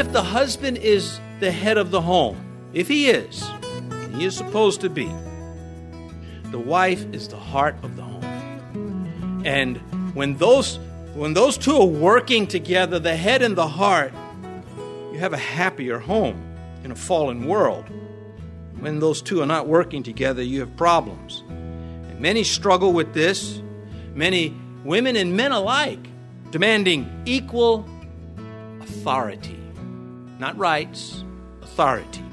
if the husband is the head of the home, if he is supposed to be, the wife is the heart of the home. And when those two are working together, the head and the heart, you have a happier home in a fallen world. When those two are not working together, you have problems. And many struggle with this, many women and men alike, demanding equal authority. Not rights, authority.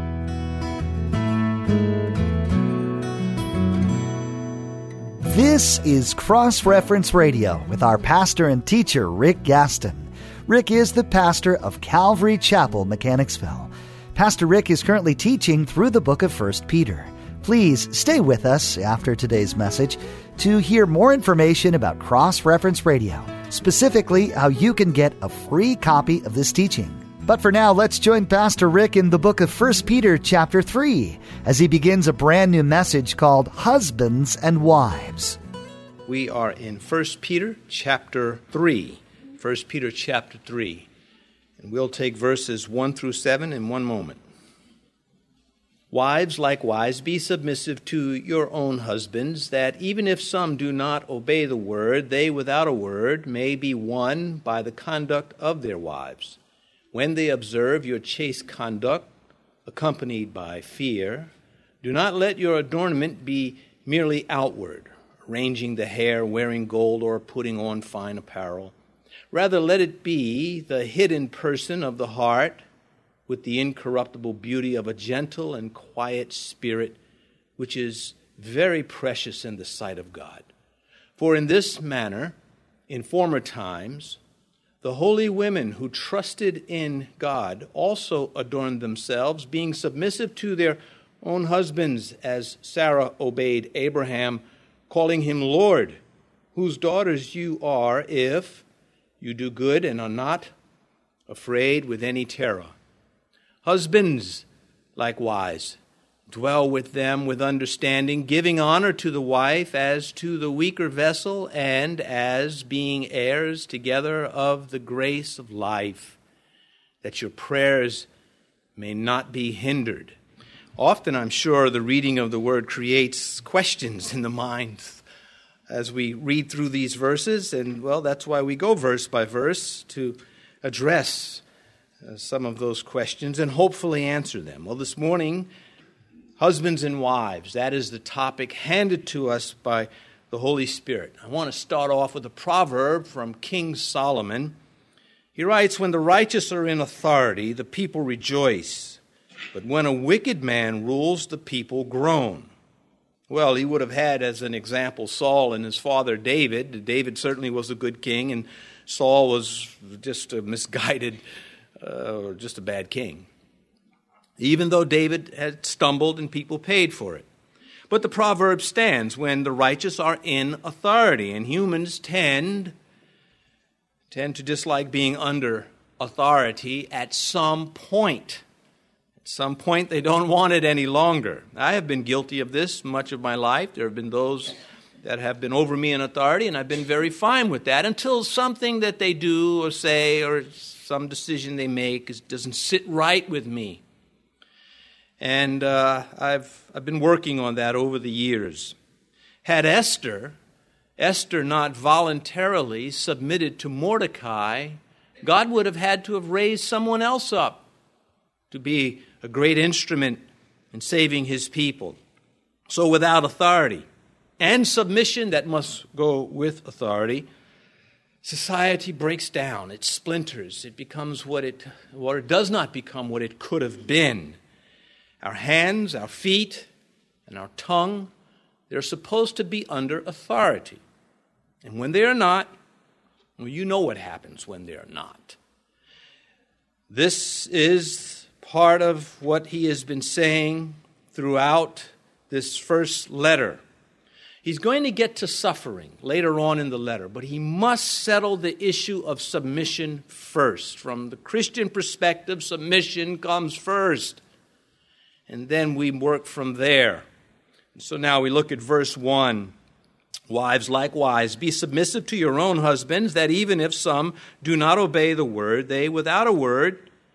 This is Cross Reference Radio with our pastor and teacher, Rick Gaston. Rick is the pastor of Calvary Chapel, Mechanicsville. Pastor Rick is currently teaching through the book of 1 Peter. Please stay with us after today's message to hear more information about Cross Reference Radio, specifically how you can get a free copy of this teaching. But for now, let's join Pastor Rick in the book of 1 Peter chapter 3 as he begins a brand new message called Husbands and Wives. We are in 1 Peter chapter 3. 1 Peter chapter 3. And we'll take verses 1 through 7 in one moment. Wives, likewise, be submissive to your own husbands, that even if some do not obey the word, they without a word may be won by the conduct of their wives, when they observe your chaste conduct, accompanied by fear. Do not let your adornment be merely outward, arranging the hair, wearing gold, or putting on fine apparel. Rather, let it be the hidden person of the heart, with the incorruptible beauty of a gentle and quiet spirit, which is very precious in the sight of God. For in this manner, in former times, the holy women who trusted in God also adorned themselves, being submissive to their own husbands, as Sarah obeyed Abraham, calling him Lord, whose daughters you are, if you do good and are not afraid with any terror. Husbands, likewise, dwell with them with understanding, giving honor to the wife as to the weaker vessel, and as being heirs together of the grace of life, that your prayers may not be hindered. Often, I'm sure, the reading of the word creates questions in the mind as we read through these verses, and, well, that's why we go verse by verse to address some of those questions and hopefully answer them. Well, this morning, husbands and wives, that is the topic handed to us by the Holy Spirit. I want to start off with a proverb from King Solomon. He writes, "When the righteous are in authority, the people rejoice. But when a wicked man rules, the people groan." Well, he would have had as an example Saul and his father David. David certainly was a good king, and Saul was just a misguided, or just a bad king. Even though David had stumbled and people paid for it. But the proverb stands when the righteous are in authority, and humans tend to dislike being under authority at some point. At some point, they don't want it any longer. I have been guilty of this much of my life. There have been those that have been over me in authority, and I've been very fine with that until something that they do or say or some decision they make doesn't sit right with me. And I've been working on that over the years. Had Esther not voluntarily submitted to Mordecai, God would have had to have raised someone else up to be a great instrument in saving his people. So without authority and submission that must go with authority, society breaks down, it splinters, it becomes what it does not become what it could have been. Our hands, our feet, and our tongue, they're supposed to be under authority. And when they are not, well, you know what happens when they are not. This is part of what he has been saying throughout this first letter. He's going to get to suffering later on in the letter, but he must settle the issue of submission first. From the Christian perspective, submission comes first. And then we work from there. So now we look at verse 1. Wives, likewise, be submissive to your own husbands, that even if some do not obey the word, they without a word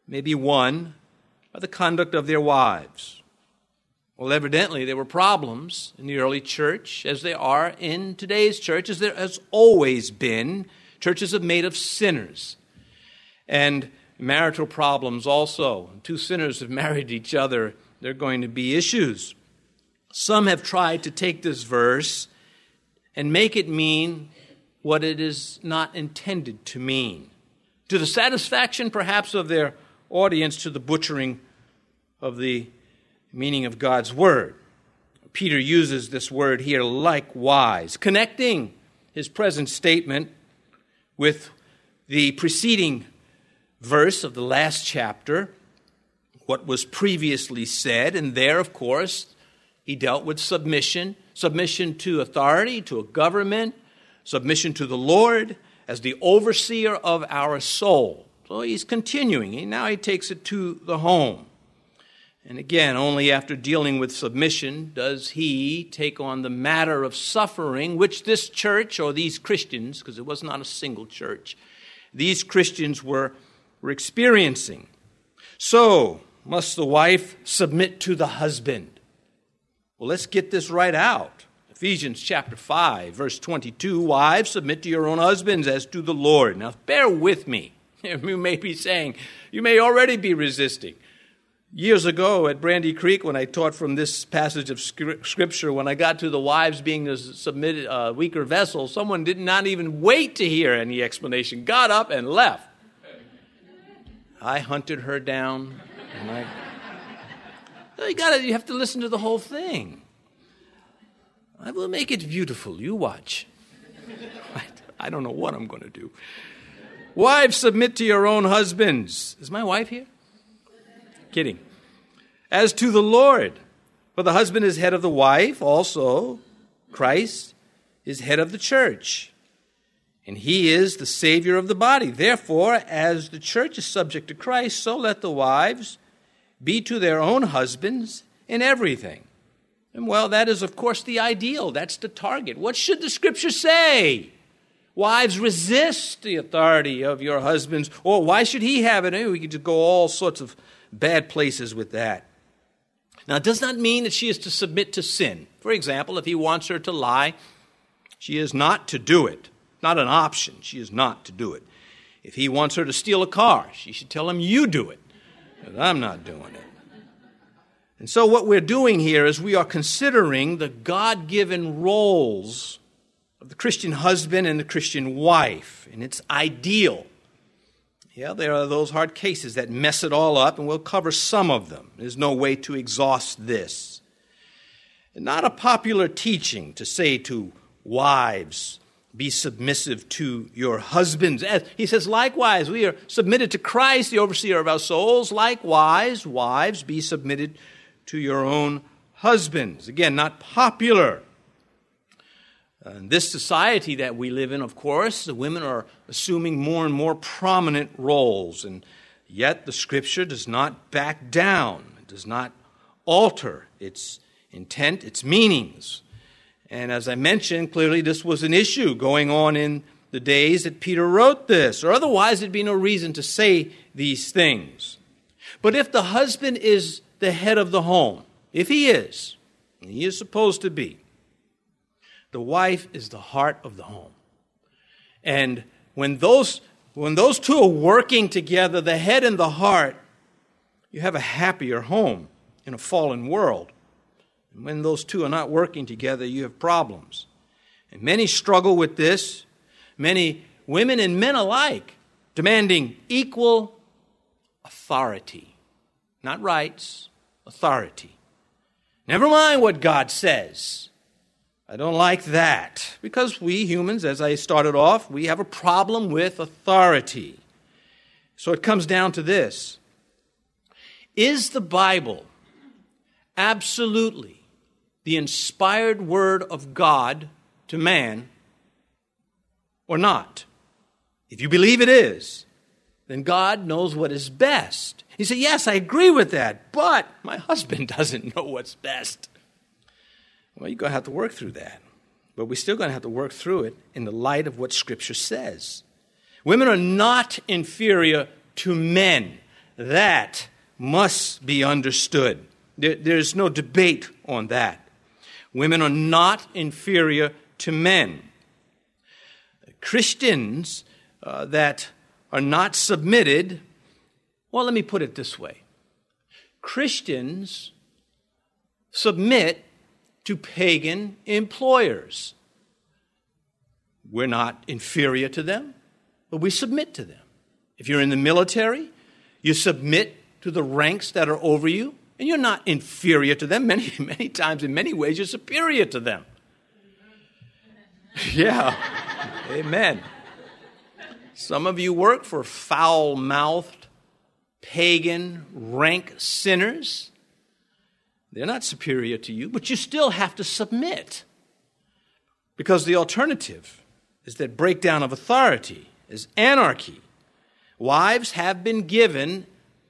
may be won by the conduct of their wives. Well, evidently there were problems in the early church, as there are in today's church, as there has always been. Churches are made of sinners. And marital problems also. Two sinners have married each other. There are going to be issues. Some have tried to take this verse and make it mean what it is not intended to mean, to the satisfaction perhaps of their audience, to the butchering of the meaning of God's word. Peter uses this word here, likewise, connecting his present statement with the preceding verse of the last chapter, what was previously said, and there, of course, he dealt with submission to authority, to a government, submission to the Lord as the overseer of our soul. So he's continuing. Now he takes it to the home. And again, only after dealing with submission does he take on the matter of suffering, which this church, or these Christians, because it was not a single church, these Christians were experiencing. So, must the wife submit to the husband? Well, let's get this right out. Ephesians chapter 5, verse 22, wives, submit to your own husbands as to the Lord. Now, bear with me. You may be saying, you may already be resisting. Years ago at Brandy Creek, when I taught from this passage of Scripture, when I got to the wives being the submitted weaker vessel, someone did not even wait to hear any explanation, got up and left. I hunted her down, and you have to listen to the whole thing. I will make it beautiful. You watch. I don't know what I'm going to do. Wives, submit to your own husbands. Is my wife here? Kidding. As to the Lord, for the husband is head of the wife, also Christ is head of the church, and he is the Savior of the body. Therefore, as the church is subject to Christ, so let the wives be to their own husbands in everything. And well, that is, of course, the ideal. That's the target. What should the Scripture say? Wives, resist the authority of your husbands. Or why should he have it? We could just go all sorts of bad places with that. Now, it does not mean that she is to submit to sin. For example, if he wants her to lie, she is not to do it. Not an option. She is not to do it. If he wants her to steal a car, she should tell him, you do it. But I'm not doing it. And so what we're doing here is we are considering the God-given roles of the Christian husband and the Christian wife, and it's ideal. Yeah, there are those hard cases that mess it all up, and we'll cover some of them. There's no way to exhaust this. And not a popular teaching to say to wives, be submissive to your husbands. As he says, likewise, we are submitted to Christ, the overseer of our souls. Likewise, wives, be submitted to your own husbands. Again, not popular. In this society that we live in, of course, the women are assuming more and more prominent roles, and yet the Scripture does not back down. It does not alter its intent, its meanings. And as I mentioned, clearly this was an issue going on in the days that Peter wrote this, or otherwise there'd be no reason to say these things. But if the husband is the head of the home, if he is, and he is supposed to be, the wife is the heart of the home. And when those two are working together, the head and the heart, you have a happier home in a fallen world. And when those two are not working together, you have problems. And many struggle with this, many women and men alike, demanding equal authority. Not rights, authority. Never mind what God says. I don't like that, because we humans, as I started off, we have a problem with authority. So it comes down to this. Is the Bible absolutely the inspired word of God to man or not? If you believe it is, then God knows what is best. You say, yes, I agree with that, but my husband doesn't know what's best. Well, you're going to have to work through that. But we're still going to have to work through it in the light of what Scripture says. Women are not inferior to men. That must be understood. There's no debate on that. Women are not inferior to men. Christians that are not submitted, well, let me put it this way. Christians submit to pagan employers. We're not inferior to them, but we submit to them. If you're in the military, you submit to the ranks that are over you, and you're not inferior to them. Many times, in many ways, you're superior to them. Yeah, amen. Some of you work for foul-mouthed, pagan, rank sinners. They're not superior to you, but you still have to submit. Because the alternative is that breakdown of authority, is anarchy. Wives have been given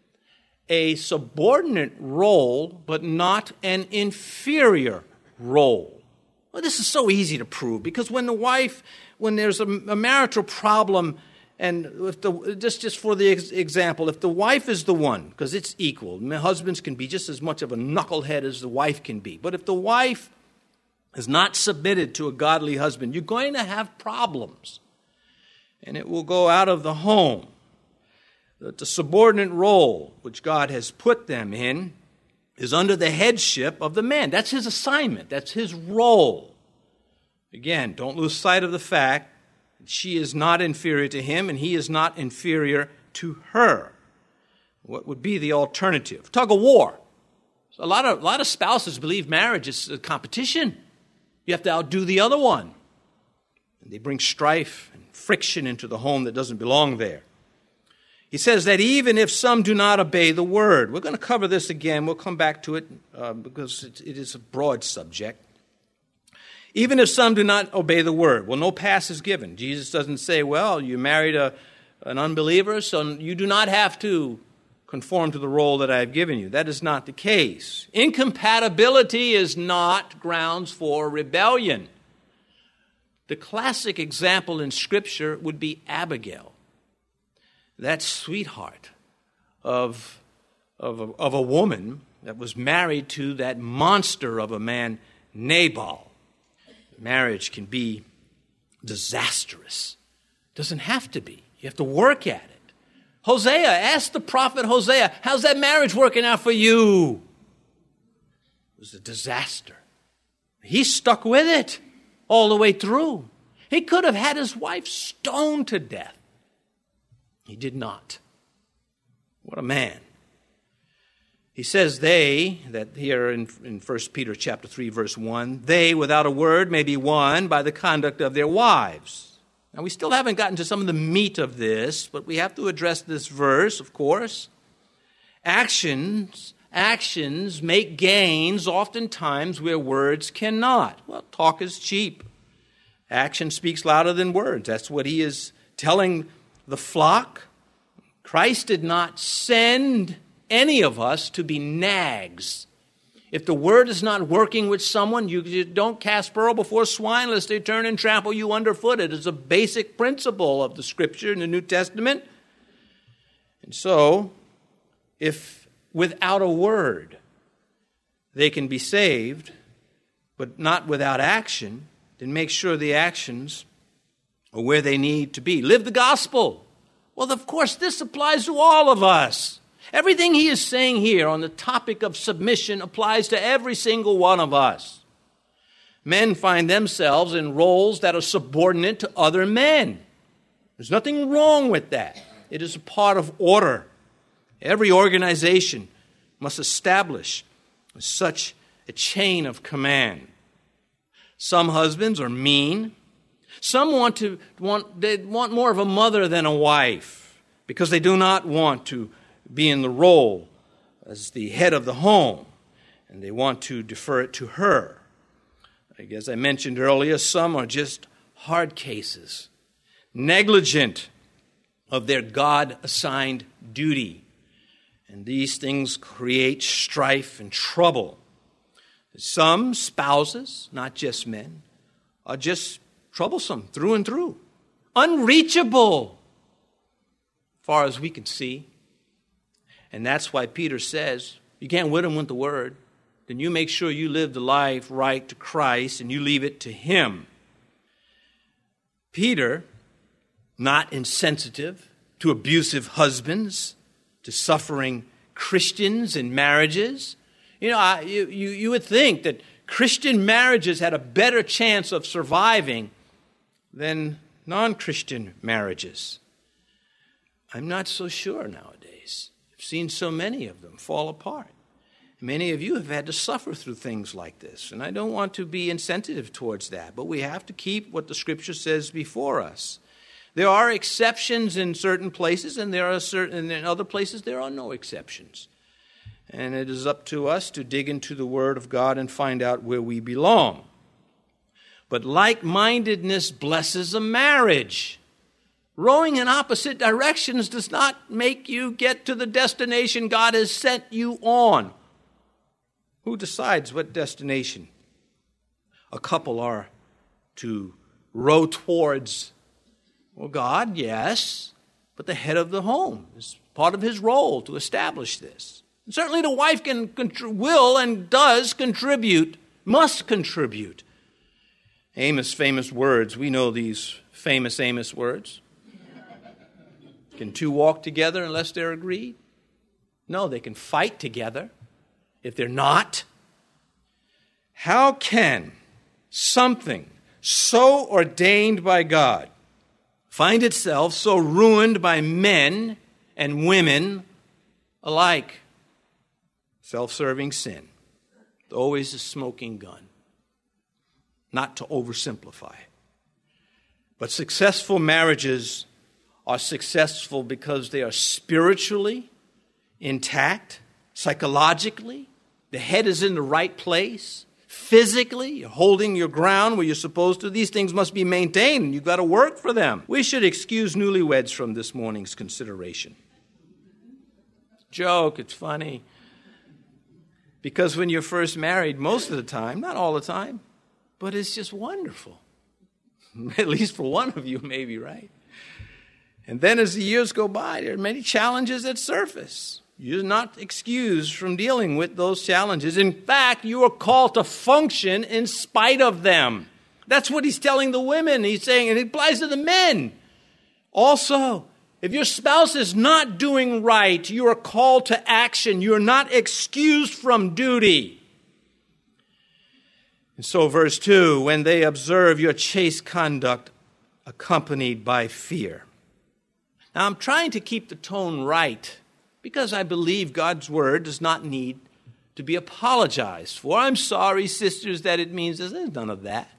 a subordinate role, but not an inferior role. Well, this is so easy to prove, because when there's a marital problem, and just for the example, if the wife is the one, because it's equal, husbands can be just as much of a knucklehead as the wife can be. But if the wife is not submitted to a godly husband, you're going to have problems, and it will go out of the home. The subordinate role which God has put them in is under the headship of the man. That's his assignment. That's his role. Again, don't lose sight of the fact that she is not inferior to him and he is not inferior to her. What would be the alternative? Tug of war. So a lot of spouses believe marriage is a competition. You have to outdo the other one. And they bring strife and friction into the home that doesn't belong there. He says that even if some do not obey the word. We're going to cover this again. We'll come back to it because it is a broad subject. Even if some do not obey the word. Well, no pass is given. Jesus doesn't say, well, you married an unbeliever, so you do not have to conform to the role that I have given you. That is not the case. Incompatibility is not grounds for rebellion. The classic example in Scripture would be Abigail. That sweetheart of a woman that was married to that monster of a man, Nabal. Marriage can be disastrous. Doesn't have to be. You have to work at it. Hosea, ask the prophet Hosea, how's that marriage working out for you? It was a disaster. He stuck with it all the way through. He could have had his wife stoned to death. He did not. What a man. He says they, that here in 1 Peter chapter 3, verse 1, they without a word may be won by the conduct of their wives. Now we still haven't gotten to some of the meat of this, but we have to address this verse, of course. Actions make gains oftentimes where words cannot. Well, talk is cheap. Action speaks louder than words. That's what he is telling the flock. Christ did not send any of us to be nags. If the word is not working with someone, you don't cast pearl before swine lest they turn and trample you underfoot. It is a basic principle of the Scripture in the New Testament. And so, if without a word they can be saved, but not without action, then make sure the actions are where they need to be. Live the gospel. Well, of course, this applies to all of us. Everything he is saying here on the topic of submission applies to every single one of us. Men find themselves in roles that are subordinate to other men. There's nothing wrong with that. It is a part of order. Every organization must establish such a chain of command. Some husbands are mean. Some want more of a mother than a wife because they do not want to be in the role as the head of the home, and they want to defer it to her. As I mentioned earlier, some are just hard cases, negligent of their God-assigned duty, and these things create strife and trouble. Some spouses, not just men, are just troublesome through and through, unreachable, far as we can see. And that's why Peter says, you can't win them with the word. Then you make sure you live the life right to Christ and you leave it to him. Peter, not insensitive to abusive husbands, to suffering Christians in marriages. You would think that Christian marriages had a better chance of surviving than non-Christian marriages. I'm not so sure nowadays. I've seen so many of them fall apart. Many of you have had to suffer through things like this, and I don't want to be insensitive towards that, but we have to keep what the Scripture says before us. There are exceptions in certain places, and in other places there are no exceptions. And it is up to us to dig into the Word of God and find out where we belong. But like-mindedness blesses a marriage. Rowing in opposite directions does not make you get to the destination God has set you on. Who decides what destination a couple are to row towards? Well, God, yes, but the head of the home is part of his role to establish this. And certainly the wife will and does contribute, must contribute. Amos' famous words, we know these famous Amos words. Can two walk together unless they're agreed? No, they can fight together. If they're not, how can something so ordained by God find itself so ruined by men and women alike? Self-serving sin, always a smoking gun. Not to oversimplify. But successful marriages are successful because they are spiritually intact, psychologically. The head is in the right place. Physically, you're holding your ground where you're supposed to. These things must be maintained, and you've got to work for them. We should excuse newlyweds from this morning's consideration. Joke, it's funny. Because when you're first married, most of the time, not all the time, but it's just wonderful. At least for one of you, maybe, right? And then as the years go by, there are many challenges that surface. You're not excused from dealing with those challenges. In fact, you are called to function in spite of them. That's what he's telling the women. He's saying, and it applies to the men. Also, if your spouse is not doing right, you are called to action. You are not excused from duty. And so verse 2, when they observe your chaste conduct accompanied by fear. Now, I'm trying to keep the tone right because I believe God's word does not need to be apologized for. I'm sorry, sisters, that it means this. There's none of that.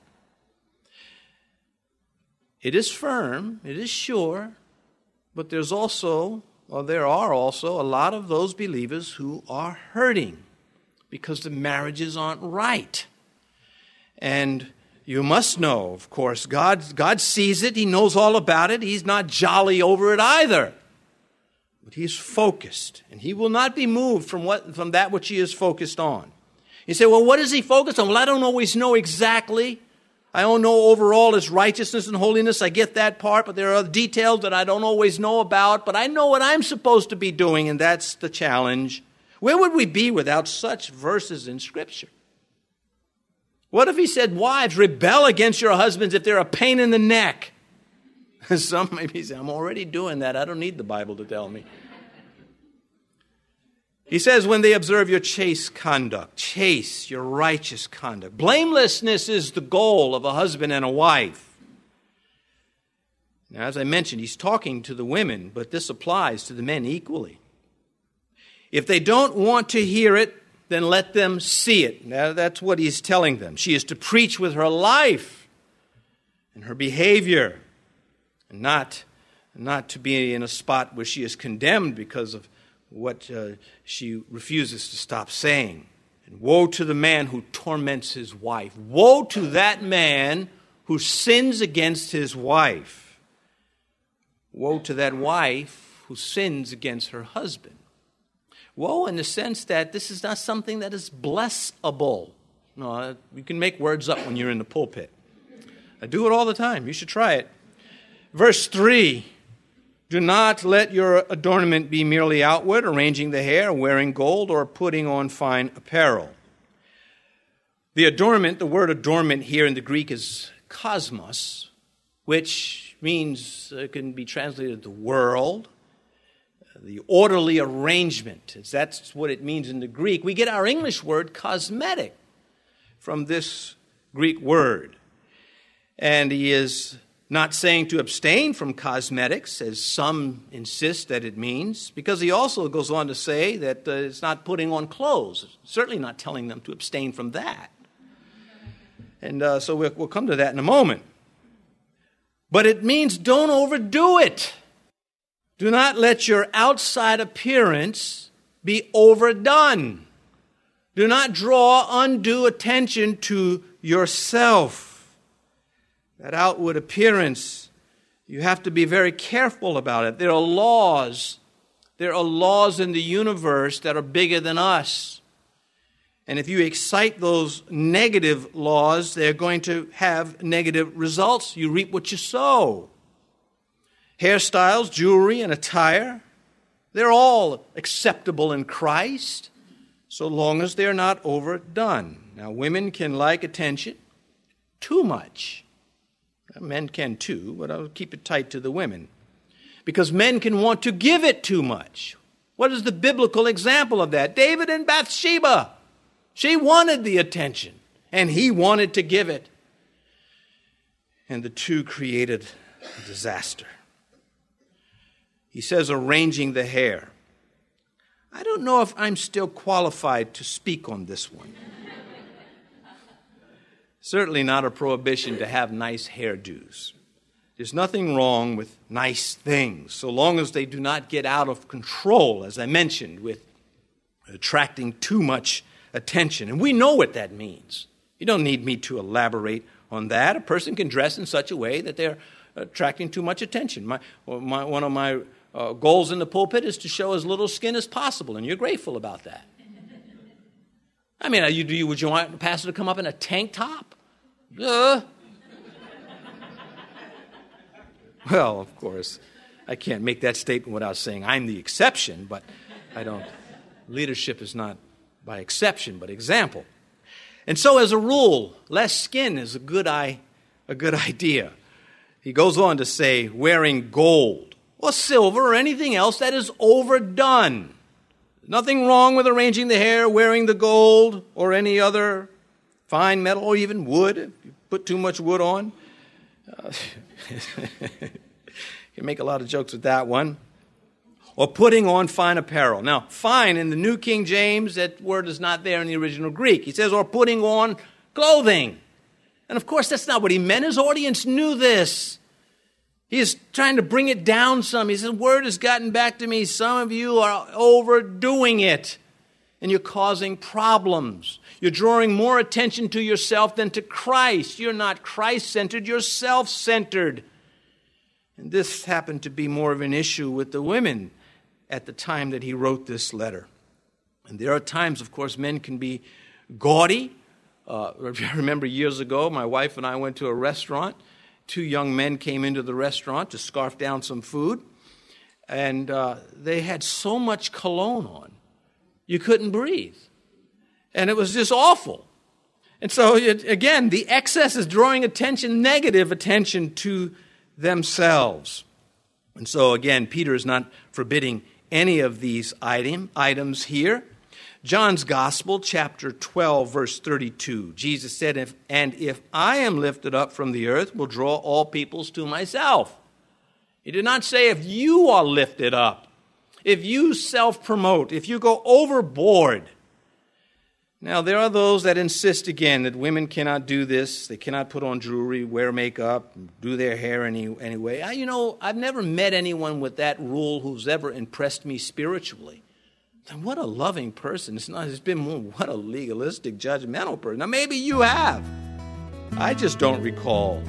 It is firm, it is sure, but there are also a lot of those believers who are hurting because the marriages aren't right. And you must know, of course, God sees it. He knows all about it. He's not jolly over it either. But he's focused, and he will not be moved from that which he is focused on. You say, well, what is he focused on? Well, I don't always know exactly. I don't know overall his righteousness and holiness. I get that part, but there are details that I don't always know about. But I know what I'm supposed to be doing, and that's the challenge. Where would we be without such verses in Scripture? What if he said, wives, rebel against your husbands if they're a pain in the neck? Some maybe say, I'm already doing that. I don't need the Bible to tell me. He says, when they observe your chaste conduct, your righteous conduct. Blamelessness is the goal of a husband and a wife. Now, as I mentioned, he's talking to the women, but this applies to the men equally. If they don't want to hear it, then let them see it. Now, that's what he's telling them. She is to preach with her life and her behavior, and not to be in a spot where she is condemned because of what she refuses to stop saying. And woe to the man who torments his wife. Woe to that man who sins against his wife. Woe to that wife who sins against her husband. Woe in the sense that this is not something that is blessable. No, you can make words up when you're in the pulpit. I do it all the time. You should try it. Verse 3, Do not let your adornment be merely outward, arranging the hair, wearing gold, or putting on fine apparel. The adornment, the word adornment here in the Greek is cosmos, which means it can be translated the world, the orderly arrangement. That's what it means in the Greek. We get our English word cosmetic from this Greek word. And he is not saying to abstain from cosmetics, as some insist that it means, because he also goes on to say that it's not putting on clothes. Certainly not telling them to abstain from that. And so we'll come to that in a moment. But it means don't overdo it. Do not let your outside appearance be overdone. Do not draw undue attention to yourself. That outward appearance, you have to be very careful about it. There are laws. There are laws in the universe that are bigger than us. And if you excite those negative laws, they're going to have negative results. You reap what you sow. Hairstyles, jewelry, and attire, they're all acceptable in Christ, so long as they're not overdone. Now, women can like attention too much. Men can too, but I'll keep it tight to the women. Because men can want to give it too much. What is the biblical example of that? David and Bathsheba. She wanted the attention, and he wanted to give it. And the two created a disaster. He says, arranging the hair. I don't know if I'm still qualified to speak on this one. Certainly not a prohibition to have nice hairdos. There's nothing wrong with nice things, so long as they do not get out of control, as I mentioned, with attracting too much attention. And we know what that means. You don't need me to elaborate on that. A person can dress in such a way that they're attracting too much attention. One of my goals in the pulpit is to show as little skin as possible, and you're grateful about that. I mean, would you want the pastor to come up in a tank top? Well, of course, I can't make that statement without saying I'm the exception, but I don't. Leadership is not by exception, but example. And so, as a rule, less skin is a good idea. He goes on to say, wearing gold or silver or anything else that is overdone. Nothing wrong with arranging the hair, wearing the gold or any other fine metal or even wood. If you put too much wood on. You make a lot of jokes with that one. Or putting on fine apparel. Now, fine in the New King James, that word is not there in the original Greek. He says, or putting on clothing. And of course, that's not what he meant. His audience knew this. He is trying to bring it down some. He says, word has gotten back to me. Some of you are overdoing it. And you're causing problems. You're drawing more attention to yourself than to Christ. You're not Christ-centered, you're self-centered. And this happened to be more of an issue with the women at the time that he wrote this letter. And there are times, of course, men can be gaudy. I remember years ago, my wife and I went to a restaurant. Two young men came into the restaurant to scarf down some food. And they had so much cologne on, you couldn't breathe. And it was just awful. And so, again, the excess is drawing attention, negative attention to themselves. And so, again, Peter is not forbidding any of these items here. John's Gospel, chapter 12, verse 32. Jesus said, and if I am lifted up from the earth, will draw all peoples to myself. He did not say if you are lifted up, if you self-promote, if you go overboard. Now, there are those that insist again that women cannot do this. They cannot put on jewelry, wear makeup, do their hair anyway. I've never met anyone with that rule who's ever impressed me spiritually. And what a loving person. It's been more, what a legalistic, judgmental person. Now, maybe you have. I just don't recall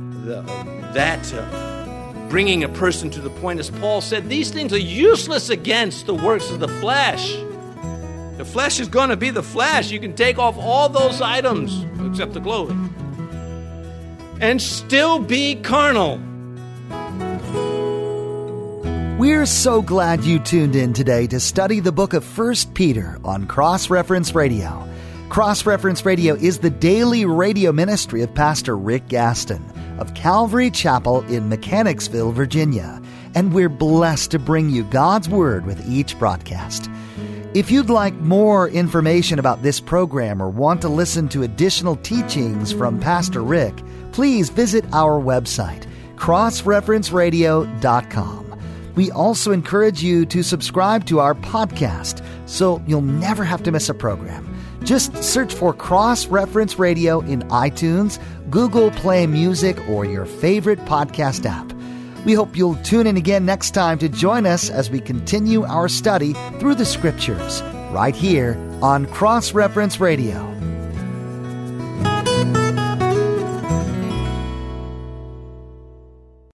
that bringing a person to the point, as Paul said, these things are useless against the works of the flesh. The flesh is going to be the flesh. You can take off all those items, except the clothing, and still be carnal. We're so glad you tuned in today to study the book of 1 Peter on Cross Reference Radio. Cross Reference Radio is the daily radio ministry of Pastor Rick Gaston of Calvary Chapel in Mechanicsville, Virginia, and we're blessed to bring you God's Word with each broadcast. If you'd like more information about this program or want to listen to additional teachings from Pastor Rick, please visit our website, crossreferenceradio.com. We also encourage you to subscribe to our podcast so you'll never have to miss a program. Just search for Cross Reference Radio in iTunes, Google Play Music, or your favorite podcast app. We hope you'll tune in again next time to join us as we continue our study through the Scriptures, right here on Cross Reference Radio.